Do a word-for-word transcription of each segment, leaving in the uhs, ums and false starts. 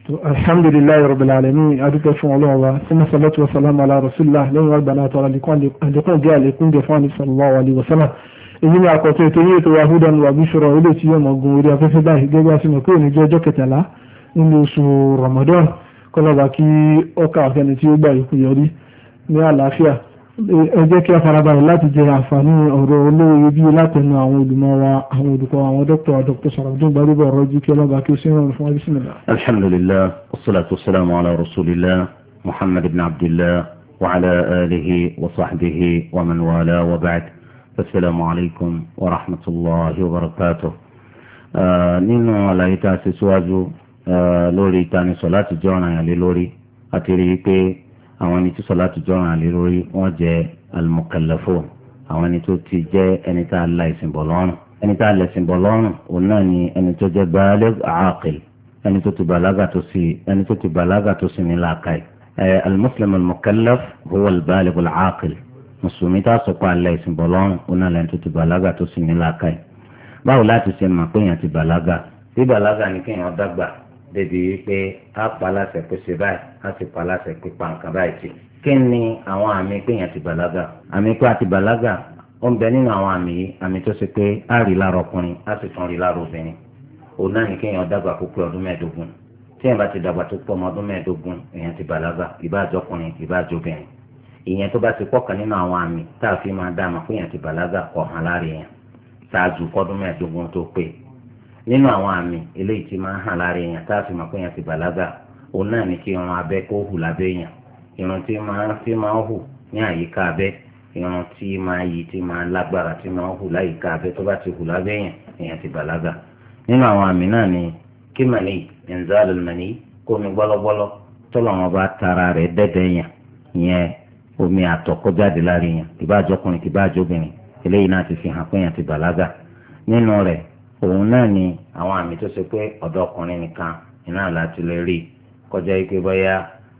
alhamdulillahi rabbil alamin adúpẹ́ fún Ọlọ́run wa sínú salatu wa salam ala rasulillah lẹ́yìn wá gbaná àtọ́ra àlékún jẹ́ àlékún jẹ́ fún àníṣe sallallahu alaihi wasallam. èyí ni àkọ́tọ̀ ètò yìí ètò wa hudan wa bushra ilé tí yóò mọ̀ gun orí afẹ́fẹ́ báyìí gẹ́gẹ́ bí a sì mọ̀ pé òní jẹ́ ọjọ́ kẹtàlá nínú oṣù Ramadan kọ́lọ́ba kí ọkà àfẹni tí ó gbà ikú yọrí ní àlàáfíà. ẹ jẹ́ kí a farabalẹ̀ láti jẹ àǹfààní ọ̀rọ̀ olówó bí látẹnu àwọn olùmọ̀ wa àwọn olùkọ́ àwọn dókítà dókítà Sharafdeen Gbadebo Ọ̀rọ̀jí kí ọlọ́ba kí ó sì rọrùn fún bismillah. alhamdulillah wassalatu wassalamu ala rasulillah muhammad ibn abdillah wa ala alihi wa sahbihi wa man wala wa ba'd. assalamu alaykum wa rahmatullahi wa barakatuh. nínú àlàyé tá a ṣe síwájú lórí ìtanisọ̀ láti jẹ́ ọ̀ràn yàn lé lórí àti rí i pé àwọn ẹni tí sọ̀láàtù jọ̀ràn àlè lórí wọ́n jẹ́ al-mukallafun àwọn ẹni tó ti jẹ́ ẹni tá a la ìsìn bọ̀ lọ́rùn ẹni tá a lẹ̀ ìsìn bọ̀ lọ́rùn òun náà ni ẹni tó jẹ́ baligh aqil ẹni tó ti bàlágà tó sì ẹni tó ti bàlágà tó sì ní làákàyè. al-muslim al-mukallaf huwa al-baligh al-aqil mùsùlùmí tá a sọ pé a la ìsìn bọ̀ lọ́rùn òun náà lẹ́ni tó ti bàlágà tó sì ní làákàyè. báwo láti ṣe mọ̀ pé èèyàn ti bàlágà bí bàlágà ni kéèyàn dàgbà débi wípé a pa aláṣẹ pé ṣe báyìí a sì pa aláṣẹ pé pa nǹkan báyìí tì. kí ni àwọn àmì pé èèyàn ti bàlágà? àmì pé a ti bàlágà ó ń bẹ nínú àwọn àmì yìí àmì tó ṣe pé a rí lára ọkùnrin a sì tún rí lára obìnrin. òun náà ní kéèyàn dàgbà kó pé ọdún mẹ́ẹ̀ẹ́dógún. tí èèyàn bá ti dàgbà tó pọ̀ ọmọ ọdún mẹ́ẹ̀ẹ́dógún èèyàn ti bàlágà ìbáàjọ́ ọkùnrin ìbáàjọ́ obìnrin. ìyẹn tó bá ti pọ̀ kan nínú àwọn àmì tá a fi máa dá àmọ̀ pé èèyàn ti bàlágà kọ̀ hàn lára èèyàn ṣáájú kọ́dún mẹ́ẹ̀ẹ́dógún tó pé. nínú àwọn àmì eléyìí tí máa ń hàn lára èèyàn tá a fi mọ̀ pé èèyàn ti bàlágà òun náà ní kí irun abẹ́ kó hù lábẹ́ èèyàn irun tí máa fi máa hù ní àyíká abẹ́ irun tí máa yí tí máa lágbára tí máa hù láyìíká abẹ́ tó bá ti hù lábẹ́ èèyàn èèyàn ti bàlágà. nínú àwọn àmì náà ni kí màní inzalul mani kó omi gbọ́lọ́gbọ́lọ́ tọ́lọ̀ wọn bá tara rẹ̀ dẹ́dẹ́ èèyàn ìyẹn omi àtọ̀ kó jáde lára èèyàn ìbáàjọ́kùnrin ìbáàjọ́bìnrin eléyìí náà ti fi hàn pé èèyàn ti bàlágà. nínú rẹ̀ òun náà ni àwọn àmì tó ṣe pé ọ̀dọ́ ọkùnrin nìkan iná láti lè rí kọjá ike bóyá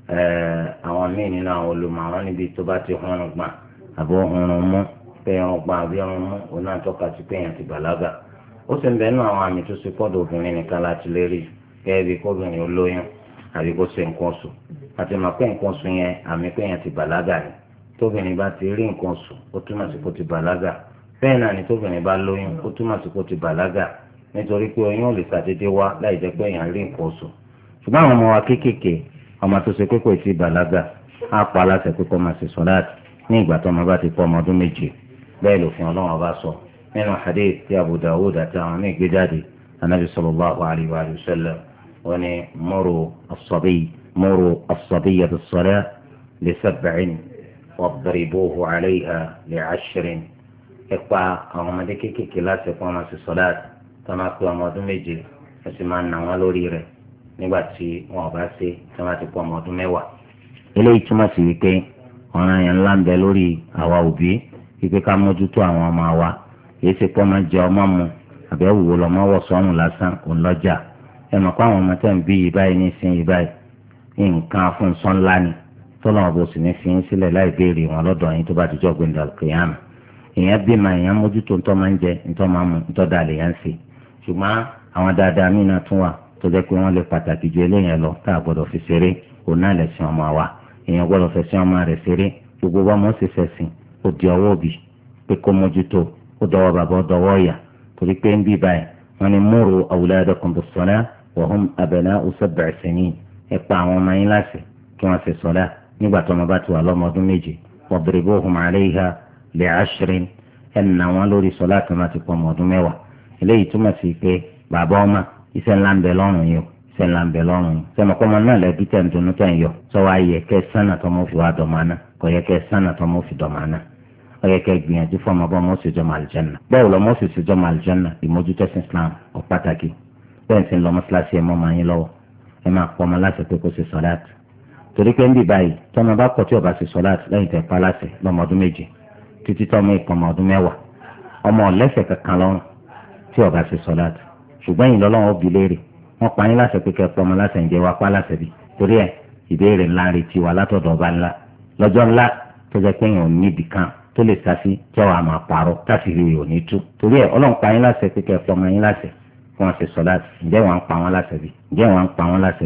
àwọn míì nínú àwọn olùmọ̀ àwọn níbi tó bá ti hunrun gbà àbí hunrun mú pé irun gbà àbí irun mú òun náà tọ́ka sí pé èèyàn ti bàlágà. ó sì ń bẹ nínú àwọn àmì tó ṣe pọ́dọ̀ obìnrin nìkan láti lè rí gẹ́gẹ́ bí kóbìnrin olóyún àbí kó ṣe nǹkan oṣù àti mọ̀ pé nǹkan oṣù yẹn àmì pé èèyàn ti bàlágà ni tóbìnrin bá ti rí nǹkan oṣù ó túmọ̀ sí kó ti bàlágà bẹ́ẹ̀ náà ni tóbìnrin bá lóyún ó túmọ̀ sí kó ti bàlágà nítorí pé oyún ò lè ṣàdédé wá láì jẹ́ pé èèyàn rí nǹkan oṣù. ṣùgbọ́n àwọn ọmọ wa kéékèèké ọmọ tó ṣe pé kò tí ì bàlágà á pa aláṣẹ pé kó máa ṣe sọ́láàtì ní ìgbà tó ọmọ bá ti pọ̀ ọmọ ọdún méje bẹ́ẹ̀ lòfin ọlọ́run bá sọ nínú hadith tí Abu Dawud àti àwọn míì gbé jáde anabi sallallahu alayhi wa sallam wọ́n ní muru as-sabiy muru as-sabiyya bis-salat li sab'in wadribuhu alayha li 'ashrin ẹ pa àwọn ọmọdé kéékèèké láti pọ́n máa ṣe sọ́láàtì tó máa pé ọmọ ọdún méje ẹ sì máa nà wọ́n lórí rẹ̀ nígbà tí wọn ò bá ṣe tó máa ti pọ̀ ọmọ ọdún mẹ́wàá. eléyìí túmọ̀ sí wípé ọ̀ràn yẹn ńlá ń bẹ lórí àwa òbí wípé ká mójútó àwọn ọmọ wa kì í ṣe pé ọmọ jẹ ọmọ mu àbẹ́ òwò lọ́mọ wọ̀ sọ́run lásán òun lọ́jà ẹ mọ̀ pé àwọn ọmọ tẹ̀ ń bí yìí báyìí ní ìsìn yìí báyìí nǹkan afúnṣọ́ ńlá ni tọ́lọ́mọ bó sì ní fi ń sílẹ̀ láì béèrè wọn lọ́dọ̀ yín tó bá ti jọ́ gbẹ̀ndà kìyàmù èèyàn bímọ èèyàn mójútó ntọ́ máa ń jẹ ntọ́ máa ń mu ntọ́ da lè yàn sí ṣùgbọ́n àwọn dáadáa míì náà tún wà tó jẹ́ pé wọ́n lè pàtàkì ju eléyàn lọ tá a gbọ́dọ̀ fi ṣeré òun náà lè sin ọmọ wa èèyàn gbọ́dọ̀ fẹ́ sin ọmọ rẹ̀ ṣeré gbogbo bá mọ́ sí fẹ̀sìn ó di ọwọ́ òbí pé kó mójútó ó dọwọ́ bàbá ó dọwọ́ ọ̀yà torí pé ń bí báyìí wọ́n ní muru awladakum bis-salah wa hum abna'u sab'i sinin ẹ pa àwọn ọmọ yín láṣẹ kí wọ́n ṣe sọ́lá nígbà tó ọmọ bá ti wà lọ́mọ ọdún méje wadribuhum 'alayha lè ashrin ẹnna wọn lórí sọlá tó máa ti pọ̀ ọmọ ọdún mẹ́wàá eléyìí túmọ̀ sí pé bàbá ọmọ iṣẹ́ ńlá ń bẹ lọ́rùn yìí o iṣẹ́ ńlá ń bẹ lọ́rùn yìí sẹ́mi kọ́ ọmọ náà lẹ́bí tẹ̀ ń dunú tẹ̀ ń yọ sọ́wọ́ ayẹ kẹ́ sánà tó mọ́ fi wá dọ̀mọ́ àná kọ́ yẹ kẹ́ sánà tó mọ́ fi dọ̀mọ́ àná ọ yẹ kẹ́ gbìyànjú fún ọmọ bọ́ mọ́ sí jọmọ àlìjẹ́nà báwo lọ mọ́ sí sí jọmọ àlìjẹ́nà ìmójútó sí Islam ọ pàtàkì bẹ́ẹ̀ sì ń lọ mọ́sálásí ẹ̀ mọ́ máa yín lọ́wọ́ ẹ máa pọ́ ọmọ láti pé kó ṣe sọ́láàtì torí pé ń bì báyìí tọ́mọ bá kọ̀ tí ò bá ṣe sọ́láàtì lẹ́yìn tẹ̀ pa láṣẹ lọ́mọ ọdún méje títí tọ́mọ ìpọ̀mọ ọdún mẹ́wàá ọmọ ọ̀lẹ́sẹ̀ kankan lọ́rùn tí ó bá ṣe sọ́láàtì ṣùgbọ́n yìí lọ́lọ́run ó bi léèrè wọ́n pa yín láṣẹ pé kẹ́ pọ́nmọ láṣẹ ń jẹ́ wá pa láṣẹ bí torí ẹ̀ ìbéèrè ńlá retí wa látọ̀dọ̀ ọba ńlá lọ́jọ́ ńlá tó jẹ́ pé èèyàn níbi kan tó lè sásí tí wàá máa pààrọ̀ káfíìrì rẹ̀ ò ní tú torí ẹ̀ ọlọ́run pa yín láṣẹ pé kẹ́ pọ́nmọ yín láṣẹ kí wọ́n ṣe sọ́láàtì ǹjẹ́ wọ́n ń pa wọ́n láṣẹ bí ǹjẹ́ wọ́n ń pa wọ́n láṣẹ bí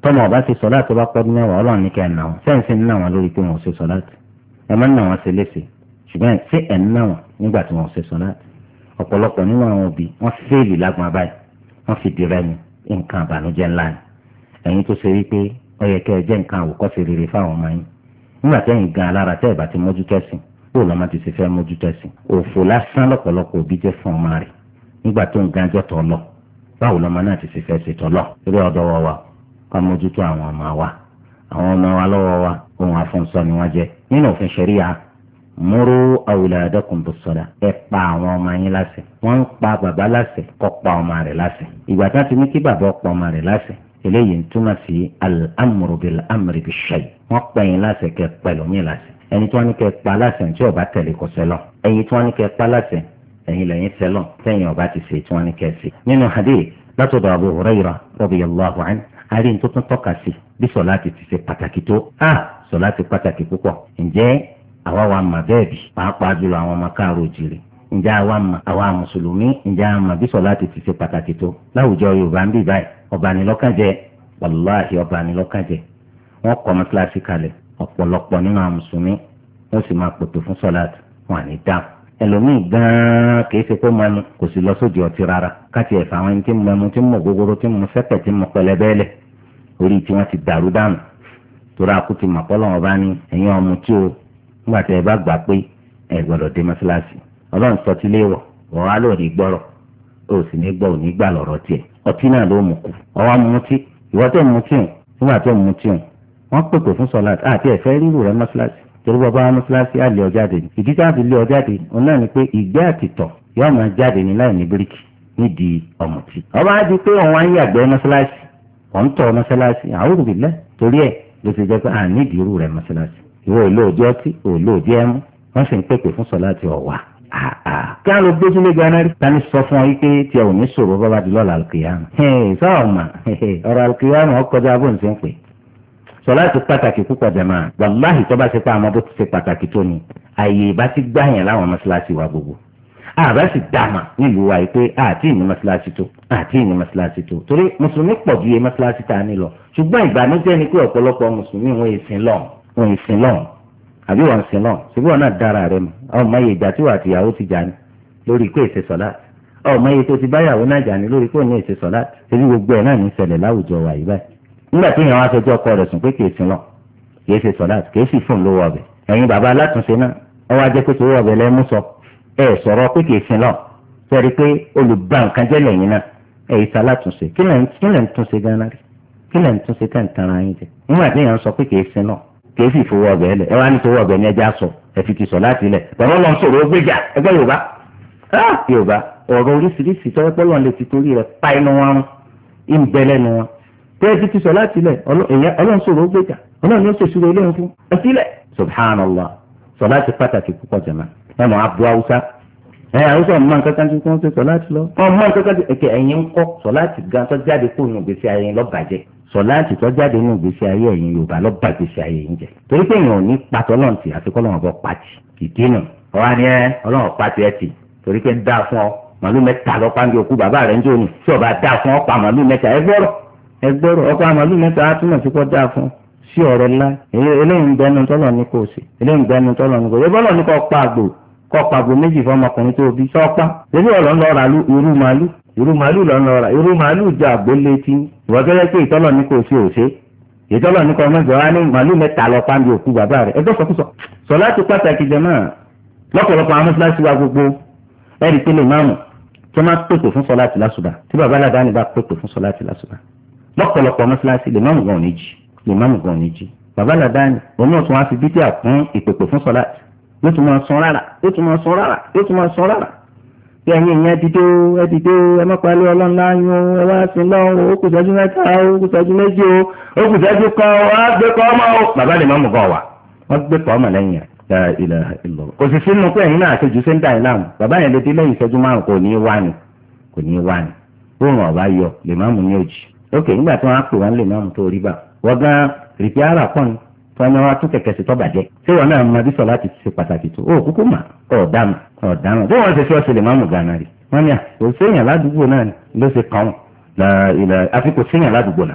tọ́mọ ọba ṣe sọ̀láàtì tó bá pọ́ ní mẹ́wàá ọlọ́run ní kẹ́ ẹ̀ nà wọn sẹ́ǹsì ń nà wọn lórí pé wọn ò ṣe sọ̀láàtì ẹ má nà wọn ṣe léṣe ṣùgbọ́n ṣé ẹ̀ ń nà wọn nígbà tí wọn ò ṣe sọ̀láàtì ọ̀pọ̀lọpọ̀ nínú àwọn òbí wọ́n fẹ́ẹ̀lì lágbọ̀n abáyé wọ́n fi dìrẹ́ ni nǹkan àbànújẹ́ ńlá ni ẹ̀yin tó ṣe rí pé ó yẹ kẹ́ ẹ jẹ́ nǹkan àwòkọ́ṣe rere fáwọn ọmọ yín nígbà tẹ́yìn gan alára tẹ́ ẹ̀ bá ti mójútó ẹ̀sìn kó lọ́mọ ti ṣe fẹ́ mójútó ẹ̀sìn òfò lásán lọ́pọ̀lọpọ̀ òbí jẹ́ fún ọmọ rẹ̀ nígbà tó ń gan jọ́ tọ́ lọ báwo lọ́mọ náà ti ṣe fẹ́ ṣe tọ́ lọ eré ọ̀dọ́ wọ wa ká mójútó àwọn ọmọ wa àwọn ọmọ wa lọ́wọ́ wa ohun àfọ̀nsọ ni wọ́n jẹ́ nínú òfin ṣẹ̀ríà múrú awladakum bis-salah ẹ pa àwọn ọmọ yín láṣẹ wọ́n ń pa bàbá láṣẹ kó pa ọmọ rẹ̀ láṣẹ ìgbà tí wọ́n ti ní kí bàbá pa ọmọ rẹ̀ láṣẹ eléyìí ń túmọ̀ sí al-amru bil-amri bish-shay wọ́n pa yín láṣẹ kẹ́ pẹ̀lú mi láṣẹ ẹni tí wọ́n ní kẹ́ pa láṣẹ tí ó bá tẹ̀lé kó sẹ́lọ̀ ẹ̀yin tí wọ́n ní kẹ́ pa láṣẹ ẹ̀yin lẹ́yìn sẹ́lọ̀ tẹ̀yin ó bá ti ṣe tí wọ́n ní kẹ́ ṣe. nínú hadith látọ̀dọ̀ Abu Hurairah radiyallahu anhu àárín tó tún tọ́ka sí bí sọ̀láàtì ti ṣe pàtàkì tó a sọ̀láàtì pàtàkì púpọ̀ ǹjẹ́ àwa wa mà bẹ́ẹ̀ bí pàápàá jùlọ àwọn ọmọ káàró jìrì ǹjẹ́ àwa mà àwa mùsùlùmí ǹjẹ́ àmà bí sọ̀láàtì ti ṣe pàtàkì tó láwùjọ Yorùbá ń bì báyìí ọ̀bànilọ́kànjẹ́ wàláhì ọ̀bànilọ́kànjẹ́ wọ́n kọ́ mọ́sálásí kalẹ̀ ọ̀pọ̀lọpọ̀ nínú àwọn mùsùlùmí wọ́n sì máa pètò fún sọ̀láàtì wọn à ní dáhùn ẹlòmíì gan-an kìí ṣe pé mọ́nu kò sì lọ sóde ọtí rárá káti ẹ̀fà àwọn ẹni tí mo mẹ́mu tí mo gbogbooro tí mo fẹ́pẹ̀ tí mo pẹlẹbẹ́lẹ̀ orí tí wọ́n ti dàrú dànù torí akú ti mọ̀ pọ́lọ́wọ́n bá ní ẹ̀yin ọmọ tí o nígbà tí ẹ bá gbà pé ẹ gbọ́dọ̀ dé mọ́ṣáláṣí ọlọ́run sọ tí léèwọ̀ wọ́n á lò ní gbọ́rọ̀ ó sì ní gbọ́ ò ní gbà lọ́rọ̀ tiẹ̀ ọtí náà ló mú kù ọwọ́ mutí ìwọ́ tó mutí o nígbà tó mutí o wọ́n pèpè fún sọ̀láàtì àti ẹ̀fẹ́ rírù rẹ mọ́ṣáláṣí torí bàbá wa mọ́ṣáláṣí á lé ọ jáde ní ìdí tá a fi lé ọ jáde òun náà ni pé ìgbẹ́ àtìtọ̀ yóò máa jáde ní láì ní bíríkì nídìí ọ̀mùtí ọba á di pé òun á ń yàgbẹ́ mọ́ṣáláṣí òun tọ̀ mọ́ṣáláṣí a'udhu billah torí ẹ̀ ló ti jẹ́ pé à ní ìdírù rẹ̀ mọ́ṣáláṣí ìwọ olóòjẹ́ ọtí olóòjẹ́ ẹmu wọ́n sì ń pèpè fún sọ̀láàtì ọ̀wà kí á lọ gbójúlé ganan rí tani sọ fún ọ yìí pé tí ẹ ò ní sọ̀rọ̀ bá bá di lọ́la alkiyama sọ́ọ̀mà ọ̀rọ̀ alkiyama ọkọjá bó ń ṣe ń pè sọ̀láàtì pàtàkì púpọ̀ jẹ̀mọ́ wàláhì tó bá ṣe pa àmọ́ bó ti ṣe pàtàkì tó ni àyè ìbá ti gbáyàn láwọn mọ́ṣáláṣí wa gbogbo àbá sì dàmà nílùú wa pé àti ìní mọ́ṣáláṣí tó àti ìní mọ́ṣáláṣí tó torí mùsùlùmí pọ̀ ju iye mọ́ṣáláṣí tá a ní lọ ṣùgbọ́n ìbànújẹ́ ni pé ọ̀pọ̀lọpọ̀ mùsùlùmí wọn èsìn lọ wọn èsìn lọ àbí wọn sìn lọ ṣùgbọ́n wọn náà dára rẹ mọ́ ọmọ iye ìgbà tí wà àtìyàwó ti jà ní lórí pé èsè sọ̀láàtì ọmọ iye tó ti báyàwó náà jà ní lórí pé òní èsè sọ̀láàtì ṣebí gbogbo ẹ̀ náà ní ṣẹlẹ̀ láwùjọ wa yìí báyìí nígbà tí èèyàn wá fẹjọ́ ọkọ rẹ̀ sùn pé kì í sin lọ kì í ṣe sọ̀láàtì kì í sì fún lówó ọbẹ̀ ẹ̀yin bàbá alátúnṣe náà ọwọ́ ajẹ́ pé owó ọbẹ̀ lẹ́mú sọ ẹ̀ sọ̀rọ̀ pé kì í sin lọ sẹ́rí pé olùgbà nǹkan jẹ́ lẹ́yìn náà ẹ̀yin sá alátúnṣe kí lẹ̀ ń túnṣe gánà rí kí lẹ̀ ń túnṣe tẹ̀ ń tanra yín jẹ nígbà tí èèyàn sọ pé kì í sin lọ kì í sì fowó ọbẹ̀ lẹ̀ ẹ wá ní towó ọbẹ̀ ní ẹja sọ ẹ fi ti sọ̀láàtì lẹ̀ pẹ̀lú ọlọ́run sọ̀rọ̀ ó gbéjà ẹgbẹ́ Yorùbá Yorùbá ọ̀rọ̀ oríṣiríṣi tọ́wọ́ pọ́lọ́ lè ti torí rẹ̀ pa inú wọn ń bẹ lẹ́nu wọn tẹ́ẹ̀tì ti sọ láti ilẹ̀ ọlọ́run sọ̀rọ̀ ó gbèjà ọlọ́run yóò ṣèṣirò eléyìí fún ẹsílẹ̀ subhanallah sọ láti pàtàkì púpọ̀ jẹ̀mọ́ ẹ mọ̀ abu haúsá ẹ haúsá ọmọ nǹkan kan tí wọ́n ṣe sọ láti lọ ọmọ nǹkan kan tí ẹ̀kẹ́ ẹ̀yìn ń kọ́ sọ láti gan tó jáde kó nù gbèsè ayé yẹn lọ́bàjẹ́ sọ láti tó jáde nù gbèsè ayé ẹ̀yìn Yorùbá lọ́bà gbèsè ayé yẹn jẹ torí pé èèyàn ò ní pàtó ọlọ́run tì àti kọ́ lọ́run bọ́ pàtì ìdí nù ọ̀wá ni ẹ ọlọ́run pàtì ẹ tì torí pé ń dá fún ọ màálù mẹ́ta lọ pàǹdì òkú bàbá rẹ̀ ń jò ní tí ọba dá fún ọ pa màálù mẹ́ta ẹ gbọ́rọ̀ ẹgbẹ́rún ọkọ̀ àmàlù mẹ́ta á túmọ̀ sí kọ́ dáa fún sí ọ̀rẹ́ ńlá eléyìí ń bẹnu tọ́lọ̀ ní kò sí eléyìí ń bẹnu tọ́lọ̀ ní kò sí bọ́lọ̀ ní kọ́ pa àgbò kọ́ pa àgbò méjì fún ọmọkùnrin tó bí sọ́pá ebi ọ̀lọ́ ń lọ ra irú màálù irú màálù lọ́ ń lọ ra irú màálù jẹ́ àgbò létí ìwọ́gẹ́rẹ́ pé ìtọ́lọ̀ ní kò sí òṣè ìtọ́lọ̀ ní kọ́ mẹ́jọ wá ní màálù mẹ́ta lọ pàǹdì òkú bàbá rẹ̀ ẹgbẹ́ sọkúsọ sọ láti pàtàkì jẹ náà lọ́pọ̀lọpọ̀ àwọn mọ́sálásí wa gbogbo ẹ̀rí pé lè máàmù tí wọ́n máa pèpè fún sọláàtì lásùbà tí bàbá aládàáni bá pèpè fún sọláàtì lásùbà lọ́pọ̀lọpọ̀ mọ́sálásí lè máàmù gan ní jí lè máàmù gan ní jí bàbá aládàáni òun náà tún wá fi bídíà fún ìpèpè fún sọláàtì yóò tún máa sọ rárá yóò tún máa sọ rárá yóò tún máa sọ rárá bí ẹ̀yin ìyẹn dídó ẹ dídó ẹ má palẹ̀ ọlọ́run láyún ẹ wá sí lọ́run ó kù sẹ́jú mẹ́ta ó kù sẹ́jú méjì ó ó kù sẹ́jú kan wá gbé kọ́ ọmọ ó bàbá lè máàmù gan wà wọ́n gbé kọ́ ọmọ lẹ́yìn ẹ̀ la ilaha illallah kò sì sínú pé ẹ̀yin náà àṣejù ṣe ń dà yín láàmú bàbá yẹn lè dé lẹ́yìn ìṣẹ́jú márùn kò ní í wá ni kò ní í wá ni òun ọ̀bá yọ lè máàmù ní òjì ok nígbà tí wọ́n á pè wọ́n lè máàmù tó rí bá wọ́n gan rìpíárà pọ̀ ní tí wọ́n wá tún kẹ̀kẹ́ sí tó bàjẹ́ ṣé wọn náà mọ bí sọ láti ṣe pàtàkì tó ó kúkú mà ọ̀dàmù ọ̀dàmù bí wọ́n ṣe fi ọ̀ṣẹ̀ lè máàmù gánà rí wọ́n ní à kò séèyàn ládùúgbò náà ló ṣe kàn án àfi kò séèyàn ládùúgbò náà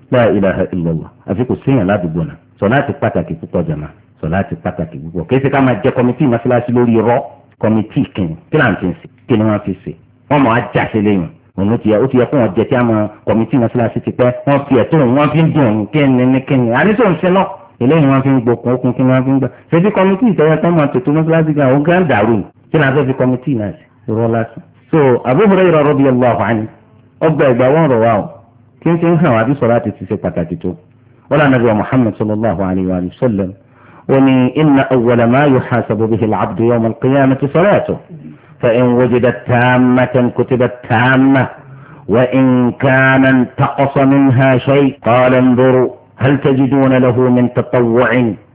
la ilaha illallah àfi kò séèyàn ládùúgbò náà sọ̀láàtì pàtàkì púpọ̀ jàmá sọ̀láàtì pàtàkì púpọ̀ kì í ṣe ká máa jẹ kọ́mítì mọ́ṣáláṣí lórí irọ́ kọ́mítì kìnnì kí là ń fi ṣe kí ni wọ́n fi ṣe wọ́n mọ̀ á jà sí lẹ́yìn òun ló ti yẹ ó ti yẹ kó wọn jẹ tí a mọ kọ́mítì mọ́ṣáláṣí ti pẹ́ wọ́n fi ẹ̀tọ́ wọn fi ń dùn òun kíni ní kíni àníṣe òun ṣe náà eléyìí wọ́n fi ń gbókun okun kí wọ́n fi ń gbà ṣe fi kọ́mítì ìtọ́wọ́ tán máa tètè mọ́ṣáláṣí gan òun gán dàrú kí ni a fẹ́ fi kọ́mítì náà ṣe irọ́ lásán. so Abu Hurairah radiyallahu anhu ọgbà ìgbà wọn rọ̀ wá o kí n ṣe ń hàn wá bí sọ̀láàtì ti ṣe pàtàkì tó wọ́n lànà bí wa Muhammad sallallahu alayhi wa sallam وني إن أول ما يحاسب به العبد يوم القيامة صلاته فإن وجدت تامة كتبت تامة وإن كان انتقص منها شيء قال انظروا هل تجدون له من تطوع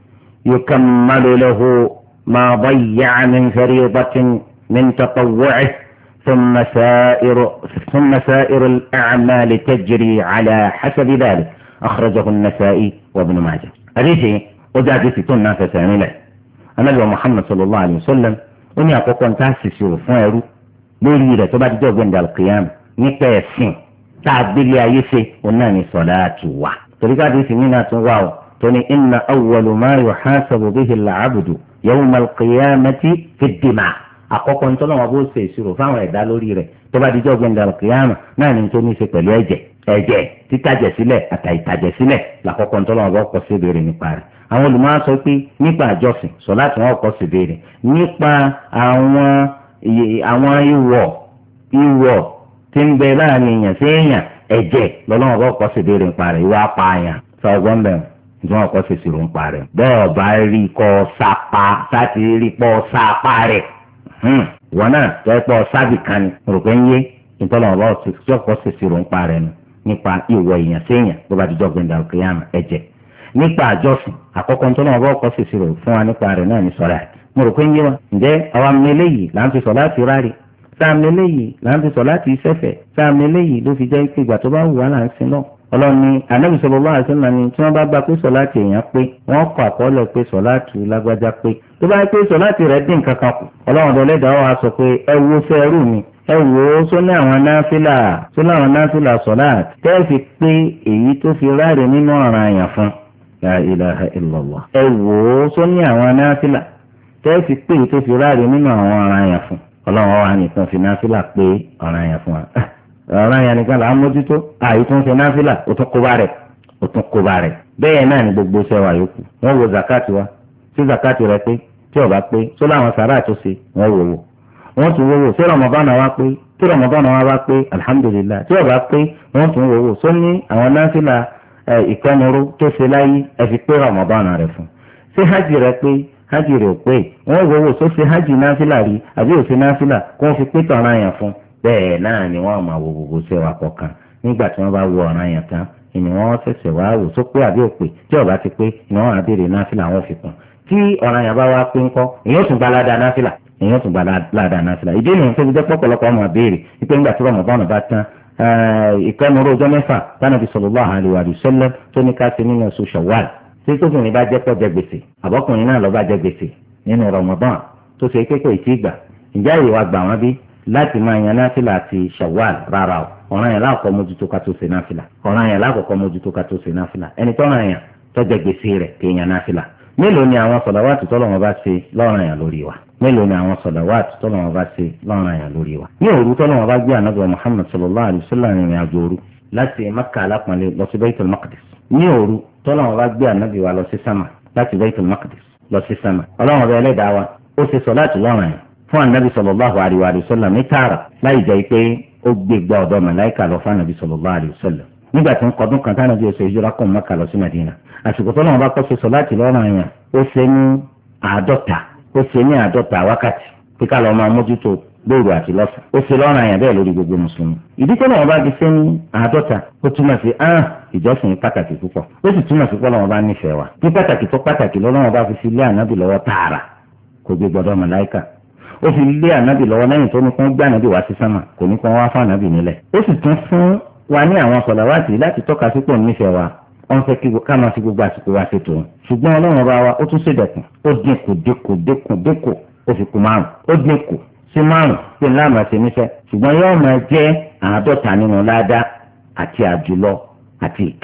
يكمل له ما ضيع من فريضة من تطوعه ثم سائر ثم سائر الأعمال تجري على حسب ذلك أخرجه النسائي وابن ماجه. هذه وجاءت في تنة فساملة النبي محمد صلى الله عليه وسلم وني أقوى تاسس وفيرو لوري تبعد جو عند القيام نكاسين تعبد لي أيسي وناني صلاة وا طريقة دي سنينة واو توني إن أول ما يحاسب به العبد يوم القيامة في الدماء àkọ́kọ́ ń tọ́lọ́wọ́ bó ṣe ìṣirò fáwọn ẹ̀dá lórí rẹ̀ tó bá dijọ́ gbẹ̀ndà al-qiyāmah náà ní tó ní í ṣe pẹ̀lú ẹ̀jẹ̀ ẹ̀jẹ̀ títàjẹ̀ sílẹ̀ àtàìtàjẹ̀ sílẹ̀ làkọ́kọ́ ń tọ́lọ́wọ́ bó kọ́ sí ìbéèrè nípa rẹ̀. àwọn olùmọ̀ sọ pé nípa àjọsìn sọ̀láàtì wọn kọ́ sí ìbéèrè nípa àwọn àwọn ìwọ̀ ìwọ̀ tí ń bẹ láàrin èèyàn sí èèyàn ẹ̀jẹ̀ lọ́lọ́wọ́ bó kọ́ sí ìbéèrè nípa rẹ̀ ìwà apààyàn sọ̀gbọ́n bẹ̀rẹ̀ tí wọ́n kọ́ sí ìṣirò nípa rẹ̀ bẹ́ẹ̀ bá rí kọ́ sápá sáti rí pọ́ sápá rẹ̀ wọn náà tọ́ ẹ pọ̀ sábì kan ni rò pé ń yé ìtọ́lọ̀ ọ̀bá ọ̀sọ̀kọ̀ ṣèṣirò ń pa rẹ̀ nù nípa ìwọ̀ èèyàn séèyàn tó bá dijọ́ gbẹ̀ndà òkèèyàn ẹ̀jẹ̀ nípa àjọsìn àkọ́kọ́ ìtọ́lọ̀ ọ̀bá ọkọ̀ ṣèṣirò fún wa nípa rẹ̀ náà ní sọ̀láàtì mo rò pé ń yé wa ǹjẹ́ àwa mẹ́lẹ́ yìí là ń fi sọ̀láàtì ráre sáà mẹ́lẹ́ yìí là ń fi sọ̀láàtì sẹ́fẹ̀ sáà mẹ́lẹ́ yìí ló fi jẹ́ pé ìgbà tó bá wù wá là ń sin náà ọlọ́ni Ànábì sallallahu alaihi wasallam ni tí wọ́n bá gba pé sọ̀láàtì èèyàn pé wọ́n kọ àkọọ́lẹ̀ pé sọ̀láàtì lágbájá pé tó bá yẹ pé sọ̀láàtì rẹ̀ dín kankan kù ọlọ́run ọ̀dọ́lẹ́dàá wa sọ pé ẹ wo fẹ́ẹ́rù mi ẹ wò ó sóní àwọn náfìlà sóní àwọn náfìlà sọ̀láàtì tẹ́ fi pé èyí tó fi ráre nínú ọ̀ràn àyàn fún la ilaha illallah ẹ wò ó sóní àwọn náfìlà tẹ́ fi pé èyí tó fi ráre nínú àwọn ọ̀ràn àyàn fún ọlọ́run wa nìkan fi náfìlà pé ọ̀ràn àyàn fún wa ọ̀ràn yẹn nìkan là ń mójútó àyè tó ń ṣe náfìlà ó tún kóbá rẹ̀ ó tún kóbá rẹ̀ bẹ́ẹ̀ náà ni gbogbo iṣẹ́ wa yòókù wọ́n wo zakati wa tí zakati rẹ̀ pé tí ó bá pé tó láwọn sàrà tó ṣe wọ́n wò wò wọ́n tún wò wò tí rọmọbánà wa pé tí rọmọbánà wa bá pé alihamudulilayi tí ó bá pé wọ́n tún wò wò tó ní àwọn náfìlà ìkẹnuró tó ṣe láyé ẹ fi pé rọmọbánà rẹ̀ fún ṣé hajj rẹ̀ pé hajj rẹ̀ ò pé wọ́n wò wò tó ṣe hajj náfìlà rí àbí ò ṣe náfìlà kó wọ́n fi pé tọ̀ràn yẹn fún bẹ́ẹ̀ náà ni wọ́n máa wo gbogbo ṣe wa kọ̀ọ̀kan nígbà tí wọ́n bá wo ọ̀ràn yẹn tán ìní wọ́n ṣẹ̀ṣẹ̀ wá wò tó pé àbí òpè tí ó bá ti pé ìní wọ́n á béèrè náfìlà wọn fi kún tí ọ̀ràn yẹn bá wá pé ńkọ́ èyàn tún gba ládàá náfìlà èyàn tún gba ládàá náfìlà ìdí nìyẹn tó fi jẹ́ pọ̀pọ̀lọpọ̀ ọmọ béèrè wípé ńgbà tí Ramadan bá tán ìkànnì ọjọ́ mẹ́fà tánàbí sallallahu alaihi wa sallam tó ní ká ṣe nínú oṣù Shawwal tí tóbìnrin bá jẹ́ pọ̀ jẹ gbèsè àbọ́kùnrin náà ló bá jẹ gbèsè nínú Ramadan tó ṣe pé kò tí ì gbà ìjà ìwà gbà wọ́n bí láti máa yan náfìlà àti Shawwal rárá o ọ̀ràn yẹn láàkọ́ mójútó ká tó ṣe náfìlà ọ̀ràn yẹn láàkọ́kọ́ mójútó ká tó ṣe náfìlà ẹni tọ́ràn yẹn tó jẹ gbèsè rẹ̀ kì í yan náfìlà. mélòó ni àwọn sọ̀làwátì tọ́lọ́run bá ṣe lọ́ràn yẹn lórí wa mélòó ni àwọn sọ̀làwátì tọ́lọ́run bá ṣe lọ́ràn yẹn lórí wa. ní òru tọ́lọ́run bá gbé ànábì Muhammad sallallahu alaihi wasallam rìnrìn àjò òru láti Makka alápọ̀nlé lọ sí Baitul Maqdis. ní òru tọ́lọ́run bá gbé ànábì wa lọ sí sámà láti Baitul Maqdis lọ sí sámà. ọlọ́run ọba ẹlẹ́dàá wa ó ṣe sọ̀láàtì lọ́ràn yẹn fún ànábì sallallahu alaihi wa sallam ní tààrà láì jẹ́ pé ó gbé gba ọ̀dọ̀ màláìkà lọ fún ànábì sallallahu alaihi wa sallam nígbà tí ń kọdún kan tánàbí ó ṣe ìjọra kọ́ Mẹ́kà lọ sí Mẹ́dínà àsìkò tó lọ́wọ́ bá kọ́ ṣe sọ̀láàtì lọ́ràn yẹn ó ṣe ní àádọ́ta ó ṣe ní àádọ́ta wákàtí pé ká lọ́ọ́ máa mójútó lóru àti lọ́sàn ó ṣe lọ́ràn yẹn bẹ́ẹ̀ lórí gbogbo mùsùlùmí ìdí tó lọ́wọ́ bá fi ṣe ní àádọ́ta ó túmọ̀ sí ah ìjọsìn pàtàkì púpọ̀ ó sì túmọ̀ sí pé Ọlọ́run bá nífẹ̀ẹ́ wa bí pàtàkì tó pàtàkì lọ́wọ́ bá fi sí ilé ànábì lọ́wọ́ tààrà kò gbé gbọdọ̀ màláìkà ó fi lé ànábì lọ́wọ́ lẹ́yìn tó ní kó gbé ànábì wá sí sámà kò ní kó wá fún ànábì nílẹ̀ ó sì tún fún wa ní àwọn sọ̀làwátì láti tọ́ka sípò nífẹ̀ẹ́ wa wọ́n fẹ́ kí ká máa fi gbogbo àsìkò wa ṣètò ṣùgbọ́n Ọlọ́run bá wa ó tún ṣèdẹ̀kùn ó dínkù dínkù dínkù dínkù ó fi kù márùn ó dínkù sí márùn pé ńlá máa ṣe níṣẹ́ ṣùgbọ́n yóò máa jẹ́ àádọ́ta nínú ládá àti àjùlọ àti ìkẹ́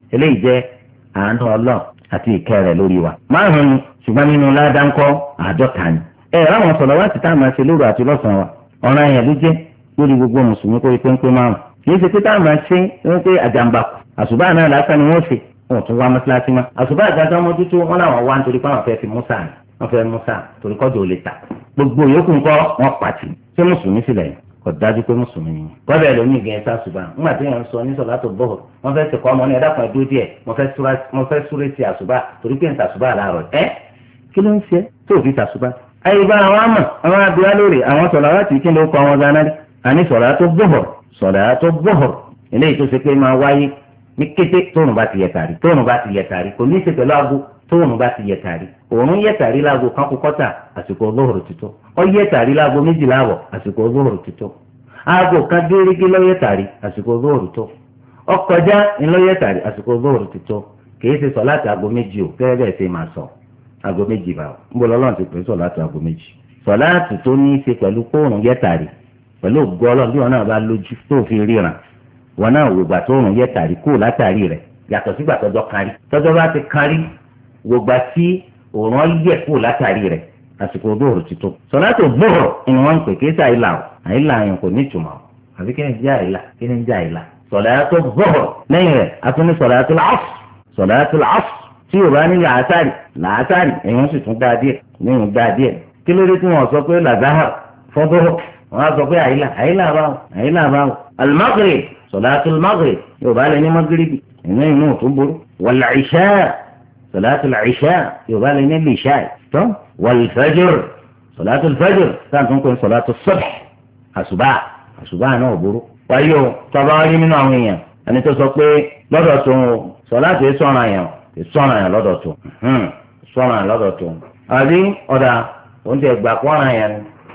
eléyìí jẹ́ àánú Ọlọ́run àti ìkẹ́ rẹ̀ lórí wa. márùn-ún ni ṣùgbọ́n nínú ládàńkọ́ àádọ́ta ni. ẹ ráwọn sọ̀rọ̀ wá ti tá a máa ṣe lóru àti lọ́sàn-án wa ọ̀ràn àyàn ló jẹ́ lórí gbogbo mùsùlùmí kó ipé ń pé márùn. kì í ṣe pé tá a máa ṣe ń pé àjàmbákù àṣùbà náà lásán ni wọ́n ṣe wọn tún wá mọ́ṣáláṣí mọ́. àṣùbà àgbàdo ọmọdútó wọn làwọn wá nítorí pé àwọn fẹ́ẹ́ fi Musa ni wọ́n fẹ́ẹ́ Musa torí kọ́jọ́ ò lè ta gbogbo yòókù ńkọ́ wọn pàtì ṣé mùsùlùmí sílẹ̀ yẹn kò dájú pé mùsùlùmí ni. kọ́bẹ̀ lómi ìgbìyànjú sàṣùbà ńgbà tí yẹn ń sọ ní sọ̀lá tó bọ̀ wọ́n fẹ́ sèkọ́ ọmọ ní ẹ̀dá kan dúró díẹ̀ mo fẹ́ súré ti àṣùbà torí pé ń sàṣùbà láàárọ̀ ẹ́ kí ló ń ṣe tó fi sàṣùbà. àyíbá àwọn àmọ̀ àwọn abiyá lórí àwọn sọ̀lá láti kí ló kọ́ wọn gánà rí àní sọ̀lá tó bọ̀ sọ̀lá tó bọ̀ eléyìí tó ṣe pé máa wáyé ní kété tóòrùn bá ti yẹ tàrí tóòrùn bá ti yẹ tàrí kò ní í ṣe pẹ̀lú aago tóòrùn bá ti yẹ tàrí òòrùn yẹ tàrí láago kan kú kọ́tà àsìkò olóhùrù títọ́ ọ yẹ tàrí láago méjìlá àwọ̀ àsìkò olóhùrù títọ́ aago kan dérégbé lọ́yẹ̀ tàrí àsìkò olóhùrù tó ọkọjá ńlọ́yẹ̀ tàrí àsìkò olóhùrù títọ́ kìí ṣe sọ láti aago méjì o gẹ́gẹ́ bẹ́ẹ̀ ṣe máa sọ aago méjì báwo ń bọ̀ lọ́lọ́run ti pè é sọ láti aago méjì sọ láti tó ní í ṣe pẹ̀lú kóòrùn yẹ tàrí pẹ̀lú ògo Ọlọ́run bí wọn náà bá lójú tó fi ríran wọn náà wògbà tóòrùn yẹ tàrí kó látàrí rẹ̀ yàtọ̀ sígbà tọ́jọ́ kárí tọ́jọ́ bá ti kárí wògbà tí òòrùn yẹ kó látàrí rẹ̀ àsìkò dóòrò ti tó. sọ̀látò gbòòrò ni wọ́n ń pè kí sí àìlà o àìlà yẹn kò ní ìtumọ̀ àbí kí ni jẹ́ àìlà kí ni jẹ́ àìlà. sọ̀látò gbòòrò lẹ́yìn rẹ̀ a tún ní sọ̀látò làásù sọ̀látò làásù tí yóò bá ní làásàrì làásàrì ẹ̀yìn sì tún dáa díẹ̀ lẹ́yìn dáa díẹ̀ kí ló dé tí wọ́n sọ pé làzáhà fọ́dọ́rọ̀ wọ́n á sọ pé àìlà àìlà báwo àìlà báwo. al-maghrib sọ̀látò al-maghrib yóò bá lẹ ní magribi inú inú tó burú wal-isha sọ̀látò al-isha yóò bá lẹ ní lisha tó wal-fajr sọ̀látò al-fajr sáà tó ń pè sọ̀látò as-subh àṣùbà àṣùbà náà burú. wáyé o tọ́ba rí nínú àwọn èèyàn ẹni tó sọ pé lọ́dọ̀ tó ń sọ̀látò yìí sọ̀rọ̀ àyàn sọ̀rọ̀ àyàn lọ́dọ̀ tó sọ̀rọ̀ àyàn lọ́dọ̀ tó. àbí ọ̀dà òun ti gbà kọ́ra yẹn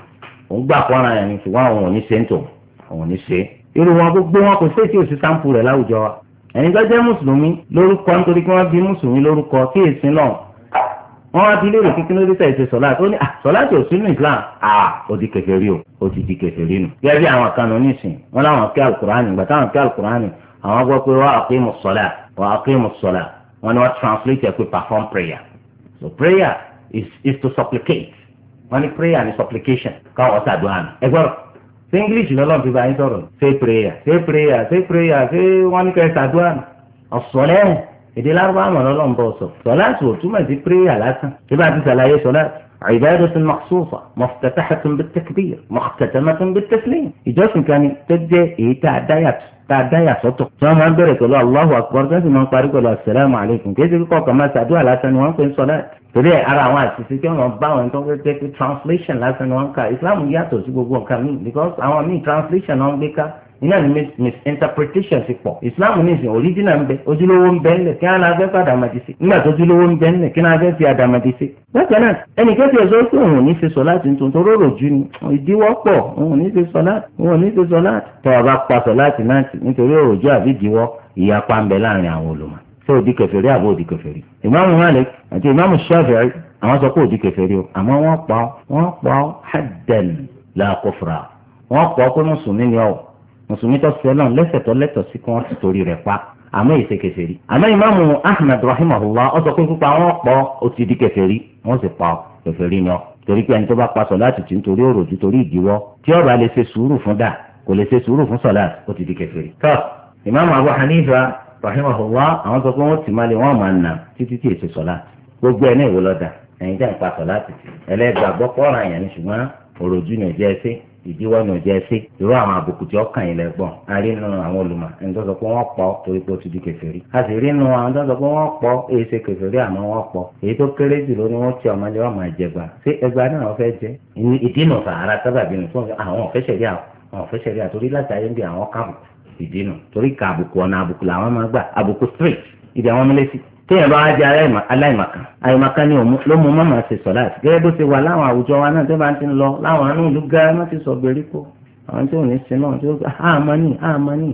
òun gbà kọ́ra yẹn ni ṣùgbọ́n àwọn ò ní ṣe ń tò àwọn ò ní ṣe. irú wọn gbogbo wọn kò séèkì òsì sáǹpù rẹ̀ láwùjọ wa. ẹ̀yin tó jẹ́ mùsùlùmí lórúkọ nítorí kí wọ́n bí mùsùlùmí lórúkọ kí èsì náà wọ́n wá bí léèrè kíkí lórí tẹ̀ ṣe sọ̀láàtì ó ní sọ̀láàtì ò sínú Islam ó di kèfèrí o ó ti di kèfèrí nù. gẹ́gẹ́ bí àwọn kan ní ìsìn wọn láwọn kí alukur'ani ìgbà táwọn kí alukur'ani àwọn gbọ́ pé wa aqimu ssalah wa aqimu ssalah wọn ni wọ́n translate ẹ̀ pé perform prayer. so prayer is is to supplicate wọ́n ní prayer ni supplication káwọn ṣàdúrà nù. ẹ gbọ́dọ̀ ṣé English lọ́lọ́run fi bá yín sọ̀rọ̀ ṣé prayer ṣé prayer ṣé prayer ṣé wọ́n ní kẹ́ ṣàdúrà nù. ọ̀sọ̀lẹ́ èdè lárúbáwá mọ̀ lọ́lọ́run bọ̀ sọ sọ̀láàtì ò túmọ̀ sí prayer lásán tí bá ti ṣàlàyé sọ̀láàtì عبادة مخصوصة مفتتحة بالتكبير مختتمة بالتسليم ìjọsìn kan ni tó jẹ́ èyí tá a dáyà tá a dáyà sọ́tọ̀ tí wọ́n máa ń bẹ̀rẹ̀ pẹ̀lú Allahu Akbar tó sì máa ń parí pẹ̀lú assalamu alaikum kí ẹ́sì kíkọ́ kan máa ṣàdúrà lásán ni wọ́n ń pè ń sọ̀láàtì torí ara àwọn àṣìṣe tí wọ́n bá wọn tó ń jẹ́ pé translation lásán ni wọ́n ń kà Islam yàtọ̀ sí gbogbo nǹkan míì because àwọn míì translation náà ń gbé ká iná ni misinterpretation ti pọ̀ Islam ní ìsìn original ń bẹ ojúlówó ń bẹ ńlẹ̀ kí wọ́n á fẹ́ fẹ́ àdàmàdì sí nígbà tó ojúlówó ń bẹ ńlẹ̀ kí wọ́n á fẹ́ fi àdàmàdì sí. bákan náà ẹnì kẹ́sì ẹ̀sọ́ pé òun ò ní ṣe sọ̀láàtì nítorí tó rọrò jù ní ìdíwọ́ pọ̀ òun ò ní ṣe sọ̀láàtì òun ò ní ṣe sọ̀láàtì tó o bá pa sọ̀láàtì náà tì nítorí òòjọ́ àbí ìdíwọ́ ìyapa ń bẹ láàrin àwọn olùmọ̀ ṣé òdì kèfèrí àbó òdì kèfèrí. ìmáàmù Malik àti ìmáàmù Shafi'i àwọn sọ pé òdì kèfèrí o àmọ́ wọ́n pa wọ́n pa haddan la kufra wọ́n pa pé mùsùlùmí ni ọ̀ mùsùlùmí tó ṣe náà lẹ́sẹ̀ tó lẹ́tọ̀ sí kí wọ́n ti torí rẹ̀ pa àmọ́ ìṣe kèfèrí. àmọ́ ìmáàmù Ahmad rahimahullah ó sọ pé pípa wọn pọ̀ ó ti di kèfèrí wọ́n sì pa kèfèrí ni ọ́ torí pé ẹni tó bá pa sọ̀láàtì tí ń torí òròjú torí ìdíwọ́ tí ó bá lè ṣe sùúrù fún dà kò lè ṣe sùúrù fún sọ̀láàtì ó ti di kèfèrí. tó ìmáàmù Abu Hanifa rahimahullah àwọn sọ pé wọ́n ti máa lè wọ́n máa nà títí tí èso sọ̀láàtì gbogbo ẹ̀ ní ìwò lọ́dà ẹ̀yin tẹ́ ń pa sọ̀láàtì ẹlẹ́gbàgbọ́ kọ́ra yẹn ni ṣùgbọ́n òròjú ni ò jẹ́ sí ìdíwọ́ ní ọjọ́ ẹsẹ̀ irú àwọn àbùkù tí ọkàn yìí lẹ́gbọ̀n a rí nínú àwọn olùmọ̀ ẹni tó sọ pé wọ́n pọ̀ torí pé ó ti di kèfèrí a sì rí nínú àwọn tó sọ pé wọ́n pọ̀ èyí ṣe kèfèrí àmọ́ wọ́n pọ̀ èyí tó kéré jù lórí wọn tí ọmọdé wọn máa jẹgba ṣé ẹgba náà wọ́n fẹ́ jẹ ìdínà sàárà sábàbí nù fún àwọn ọ̀fẹ́sẹ̀rí àwọn ọ̀fẹ́sẹ̀rí àtòrí láti ayé ń bí àwọn káàbùkù ìdínà torí ká àbùkù ọ̀nà àbùkù làwọn máa gbà àbùkù straight ìdí àwọn mẹlẹ́sì téèyàn bá wá jẹ aláìmọ̀kan àìmọ̀kan ni ló mú mọ́mọ́ ṣe sọ̀láàtì gẹ́gẹ́ bó ṣe wà láwọn àwùjọ wa náà tó bá ti ń lọ láwọn àánú ìlú gáà má ti sọ gbèríko àwọn tí ò ní sin náà tí ó gbà àmọ́ ní àmọ́ ní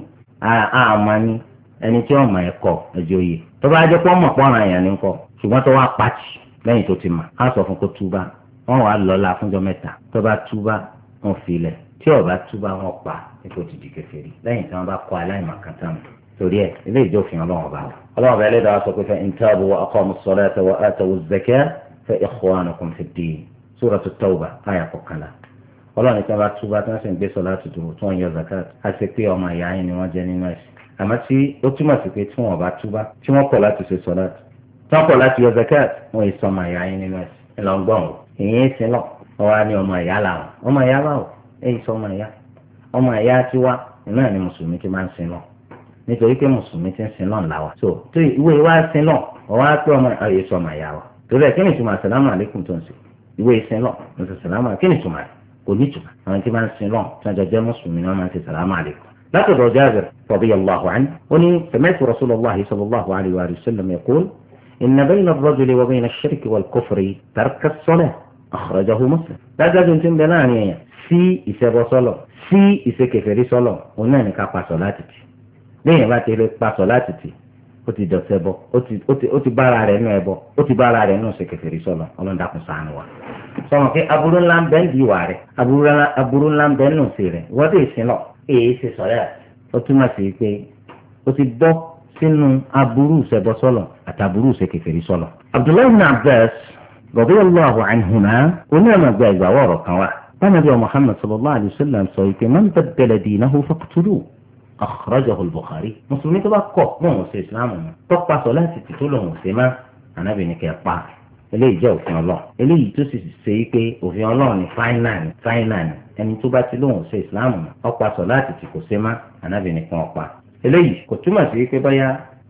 àmọ́ ní ẹni tí ọmọ ẹ̀ kọ ẹjọ́ yìí tó bá jẹ́ pọ́ mọ̀ pọ́nra èèyàn ní kọ́ ṣùgbọ́n tó wá pàtì lẹ́yìn tó ti mà á sọ fún kó túbá wọ́n wàá lọ́la fúnjọ́ mẹ́ta tó bá túbá wọ́n filẹ̀ tí ó bá túbá wọ́n pa ètò ti di kèfèrí lẹ́yìn tí wọ́n bá kọ́ aláìmọ̀kan tán torí ẹ̀ ilé ìjọfin ọlọ́run ọba ọlọ́run ọba ẹlẹ́dàá sọ pé fa in tabu wa aqamu as-salata wa atawu az-zakata fa ikhwanukum fi ddin suratu at-tawbah àyà kọkànlá ọlọ́run ní tí wọ́n bá túbá tí wọ́n sì ń gbé sọ̀láàtì dúró tí wọ́n yọ zakat á ṣe pé ọmọ ìyá yín ni wọ́n jẹ́ nínú ẹ̀sìn àmọ́ tí ó túmọ̀ sí pé tí wọ́n bá túbá tí wọ́n kọ̀ láti ṣe sọ̀láàtì tí wọ́n kọ̀ láti yọ zakat wọ́n yìí sọ ọmọ ìyá yín nínú ẹ̀sìn ńlọgbọ̀n o èyí ń sin lọ ọwọ́ á ní ọmọ ìyá làwọn ọmọ ìyá báwo èyí sọ ọmọ ìyá ọmọ ìyá tiwa náà ni mùsùlùmí ti máa ń sin lọ nítorí pé mùsùlùmí ti ń sin lọ ńlá wa so tó ìwé wa sin lọ ọwọ́ á pé ọmọ ìyá sọ ọmọ ìyá wa torí ẹ̀ kí ni ìtumọ̀ àsàlámù àlékún tó ń sè ìwé sin lọ ní sàlámù kí ni ìtumọ̀ kò ní ìtumọ̀ àwọn tí máa ń sin lọ tí wọ́n jọ jẹ́ mùsùlùmí náà máa ń ṣe sàlámù àlékún látọ̀dọ̀ Jabir radiyallahu anhu ó ní sami'tu rasulullahi sallallahu alayhi wa sallam yaqul inna bayna ar-rajuli wa bayna ash-shirki wal-kufri tarka as-salah akhrajahu Muslim dájájú tí ń bẹ láàrin èèyàn sí ìṣẹbọ sọlọ sí ìṣekèfèrí sọlọ òun náà ní ká paṣọ láti tì lẹ́yìn bá ti lè paṣọ láti tì ó ti dọ̀tẹ́ bọ ó ti bára rẹ̀ nù ẹbọ ó ti bára rẹ̀ nù ìṣekèfèrí sọlọ ọlọ́dàkùn ṣàánú wa sọmọ pé aburú ńlá ń bẹ ń di ìwà rẹ̀ aburú ńlá ń bẹ ń nù sí rẹ̀ wọ́n dé ìsìn lọ èyí ṣe sọ̀rọ̀ ó túmọ̀ sí pé ó ti bọ́ sínú aburú ìṣẹbọ sọlọ àtàburú ìṣekèfèrí sọlọ. Abdullahi ibn Abbas radiyallahu anhuma onímọ̀ gba ìgbà wọ̀rọ̀ kan wá Ànábì Muhammad sallallahu alayhi wa sallam sọ pé man baddala dinahu faqtuluhu akhrajahu al-Bukhari mùsùlùmí tó bá kọ̀ wọn ò ṣe ìsìlámù mọ́ tọ́pa sọ láti ti tó lòun ò ṣe má Ànábì ní kẹ́ pa eléyìí jẹ́ òfin ọlọ́run eléyìí tó sì ṣe é pé òfin ọlọ́run ní fáínà ní fáínà ní ẹni tó bá ti lóun ò ṣe ìsìlámù mọ́ ọ̀pá sọ láti ti kò ṣe má Ànábì ní kàn ọ̀pá eléyìí kò túmọ̀ sí pé báyà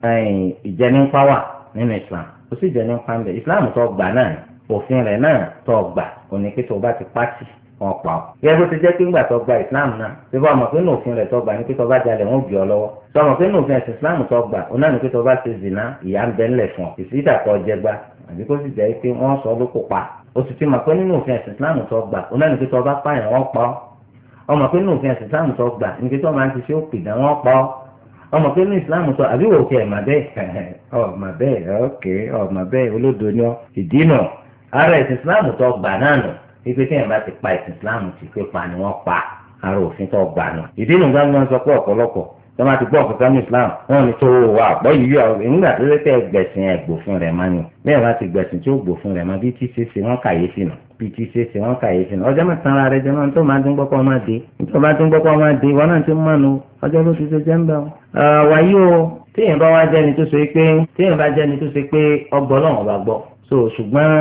ìjẹnipa wà nínú Islam kò sí ìjẹnipa ń bẹ Islam tó gbà náà òfin rẹ̀ náà tó gbà òní pé tó bá ti pàtì wọn pa ọ́. yẹ bó ti jẹ́ pé ńgbà tó gba Islam náà ṣé bá ọmọ pé ní òfin rẹ̀ tó gbà ní pé tó bá jalè wọn ò gbé ọ lọ́wọ́ tó ọmọ pé ní òfin ẹ̀sìn Islam tó gbà ó náà ní pé tó bá ṣe zina ìyà ń bẹ ńlẹ̀ fún ọ ìsídà kọ́ jẹgba àbí kó sì jẹ́ pé wọ́n sọ ló kó pa ó sì ti mọ̀ pé nínú òfin ẹ̀sìn Islam tó gbà ó náà ní pé tó bá pààyàn wọ́n pa ọ́ ọmọ pé nínú òfin ẹ̀sìn Islam tó gbà ní pé tó máa ń ti ṣe òpì dá wọ́n pa ọ́ ọmọ pé ní Islam tó àbí wò ó kẹ́ ẹ̀ mà bẹ́ẹ̀ ọ̀ mà bẹ́ẹ̀ ọ̀kẹ́ ọ̀ mà bẹ́ẹ̀ olódo ni ọ́ ìdí náà ara ẹ̀sìn Islam tó gbà náà nù wípé tí èèyàn bá ti pa ẹ̀sìn Islam ti pé pa ni wọ́n pa ara òfin tó gbà nù. ìdí nu gbàgbọ́ wọn sọ pé ọ̀pọ̀lọpọ̀ tó máa ti gbọ́ ọ̀pọ̀ sánú Islam wọn ni tó wà àpọ̀ yìí yọ nígbà tó lé tẹ́ gbẹ̀sìn ẹ̀gbòfin rẹ̀ máa ní bẹ́ẹ̀ bá ti gbẹ̀sìn tí ó gbòfin rẹ̀ máa bí tí ṣe ṣe wọ́n kàyéfì nù bí tí ṣe ṣe wọ́n kàyéfì nù ọjọ́ mẹ́ta ara rẹ̀ jẹ́ náà tó máa dín gbọ́kọ́ máa dé tó máa dín gbọ́kọ́ máa dé wọn náà ti máa nu ọjọ́ ló ti ṣe jẹ́ ń bẹ̀ wọn. wàyí o téèyàn bá wá jẹ́ni tó ṣe pé téèyàn bá jẹ́ni tó ṣe pé ọgbọ́n náà wọ́n bá gbọ́ so ṣùgbọ́n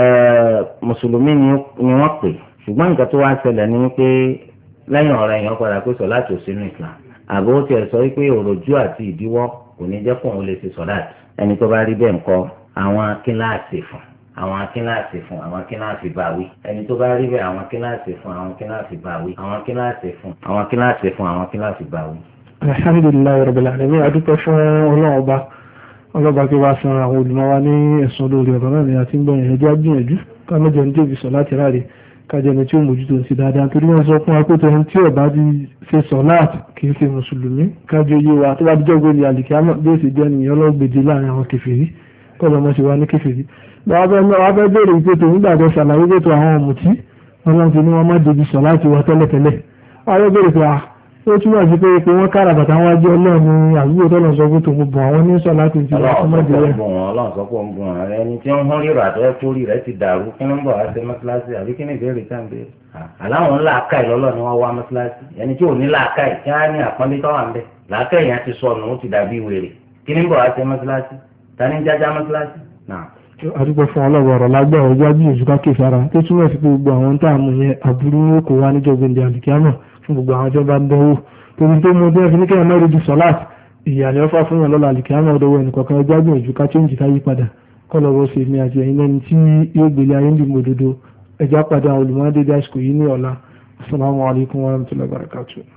mùsùlùmí ni wọ́n pè ṣùgbọ́n nǹkan tó wá ṣẹlẹ̀ ni pé lẹ́yìn ọ̀rọ̀ èèyàn padà pé sọ̀láàtì ò sínú Islam àbò ó tiẹ̀ sọ pé òròjú àti ìdíwọ́ kò ní jẹ́ kóun lè ṣe sọ̀láàtì ẹni tó bá rí bẹ́ẹ̀ ńkọ́ àwọn kíláàsì fún àwọn kíláàsì fún àwọn kíláàsì báwí ẹni tó bá rí bẹ́ẹ̀ àwọn kíláàsì fún àwọn kíláàsì báwí àwọn kíláàsì fún àwọn kíláàsì fún àwọn kíláàsì báwí. alhamdulilayi rabbil alamin adúpẹ́ fún ọlọ́ọ̀ba ọlọ́ba tí wàá san àwọn olùmọ̀ wa ní ẹ̀sùn lórí ọ̀rọ̀ náà ni a ti ń gbọ́yìn ẹjọ́ gbìyànjú ká mẹ́jọ ní débi sọ láti ráre kájọ ẹni tí ó mójútó sí dáadáa torí wọ́n sọ fún wa pé tẹni tí ọba ti ṣe sọ láti kì í ṣe mùsùlùmí kájọ yé wa tó bá dijọ́ gbé ní àlìkíyàmọ̀ bí ó sì jẹ́ nìyẹn ọlọ́gbèdè láàrin àwọn kèfèrí kọ́ lọ́mọ ṣe wá ní kèfèrí. wọ́n fẹ́ bèèrè ìpètò nígbà tó ṣàlàyé pètò àwọn ọ̀mùtí wọn lọ́n fi ní wọ́n má débi sọ láti wọ tẹ́lẹ̀tẹ́lẹ̀ wọ́n fẹ́ bèèrè pé à ó túmọ̀ sí pé pé wọ́n kára bàtà wọn jẹ́ ọlọ́run àbúrò tọ́lọ̀ sọ pé tòun bọ̀ àwọn ní sọ láti ti wọ́n fún mọ́jẹ rẹ̀. ọlọ́run sọ pé ó ń bùn àwọn ẹni tí wọ́n ń rírọ̀ àtọ́wẹ́ kórì rẹ̀ ti dàrú kí ló ń bọ̀ wá sí mọ́sálásí àbí kí ni ìbéèrè tá à ń béèrè. aláwọn ńlá àkàì lọ́lọ́ ni wọ́n wá mọ́sálásí ẹni tí ò ní làákàì kí á ní àpọ́nlé tọ́wà ń bẹ̀ làákàì yẹn ti sọnù ó ti dàbí wèrè kí ni ń bọ̀ wá sí mọ́sálásí ta ni ń jájá mọ́sálásí. àdúgbò fún ọlọ́wọ́ ọ̀rọ̀ lágbà ọjọ́ àjíyànjú káàkiri sára tó túmọ̀ sí pé gbogbo àwọn tá a mú yẹn àbúrú kò wá níjọ́ gbèǹdé àlùkìyámọ̀ fún gbogbo àwọn tó bá ń dánwò torí tó mú bí wọ́n fi ní kí wọ́n mẹ́rin di sọ́láàtì ìyàlẹ́ ọ̀fà fún yàn lọ́la àlùkìyámọ̀ ọ̀dọ́wọ́ ẹnì kọ̀ọ̀kan ọjọ́ àgbìyànjú ká tó ń jìká yí padà kọ́ lọ́wọ́ sí èmi àti ẹ̀yin lẹ́ni tí yóò gbélé ayé ń dì mọ́ òdodo ẹja padà olùmọ́dé dásìkò yìí ní ọ̀la assalamu alaikum warahmatullahi wabarakatuh.